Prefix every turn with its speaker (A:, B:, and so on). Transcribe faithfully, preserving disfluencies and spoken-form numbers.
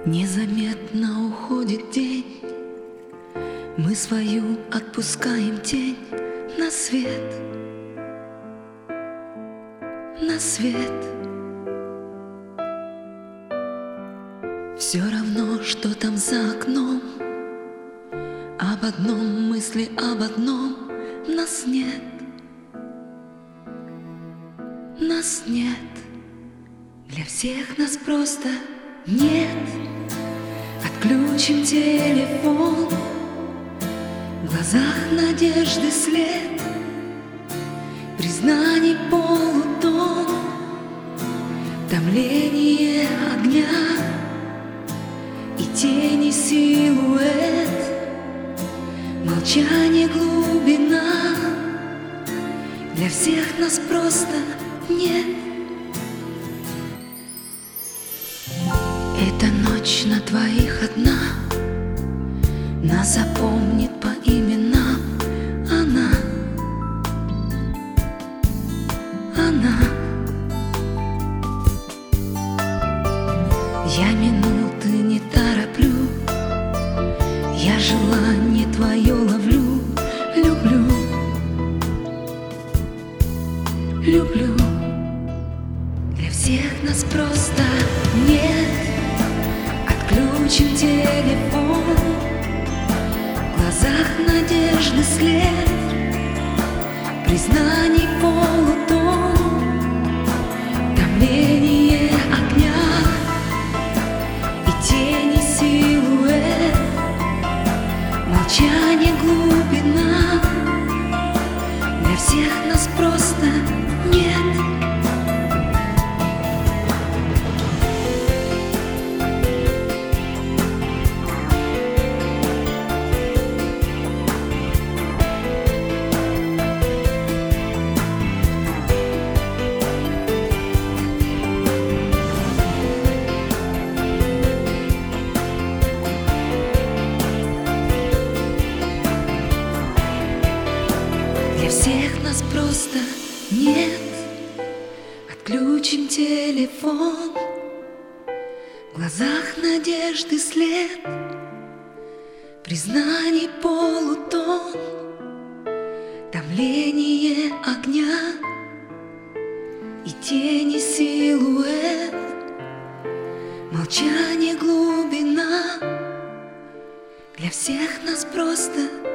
A: Незаметно уходит день, мы свою отпускаем тень на свет, на свет. Все равно, что там за окном, об одном мысли, об одном нас нет, нас нет. Для всех нас просто нет. Отключим телефон, в глазах надежды след, признаний полутон, томление огня и тени силуэт, молчание глубина. Для всех нас просто нет. Эта ночь на двоих одна, нас запомнит по именам она, она. Я минуты не тороплю, я желание твое ловлю, люблю, люблю. Для всех нас просто нет. Отключим телефон, в глазах надежды след, признаний полутон, томление огня и тени силуэт, молчание глубина. Для всех нас просто нет. Для всех нас просто нет. Отключим телефон, в глазах надежды след, признаний полутон, томление огня и тени силуэт, молчание глубина. Для всех нас просто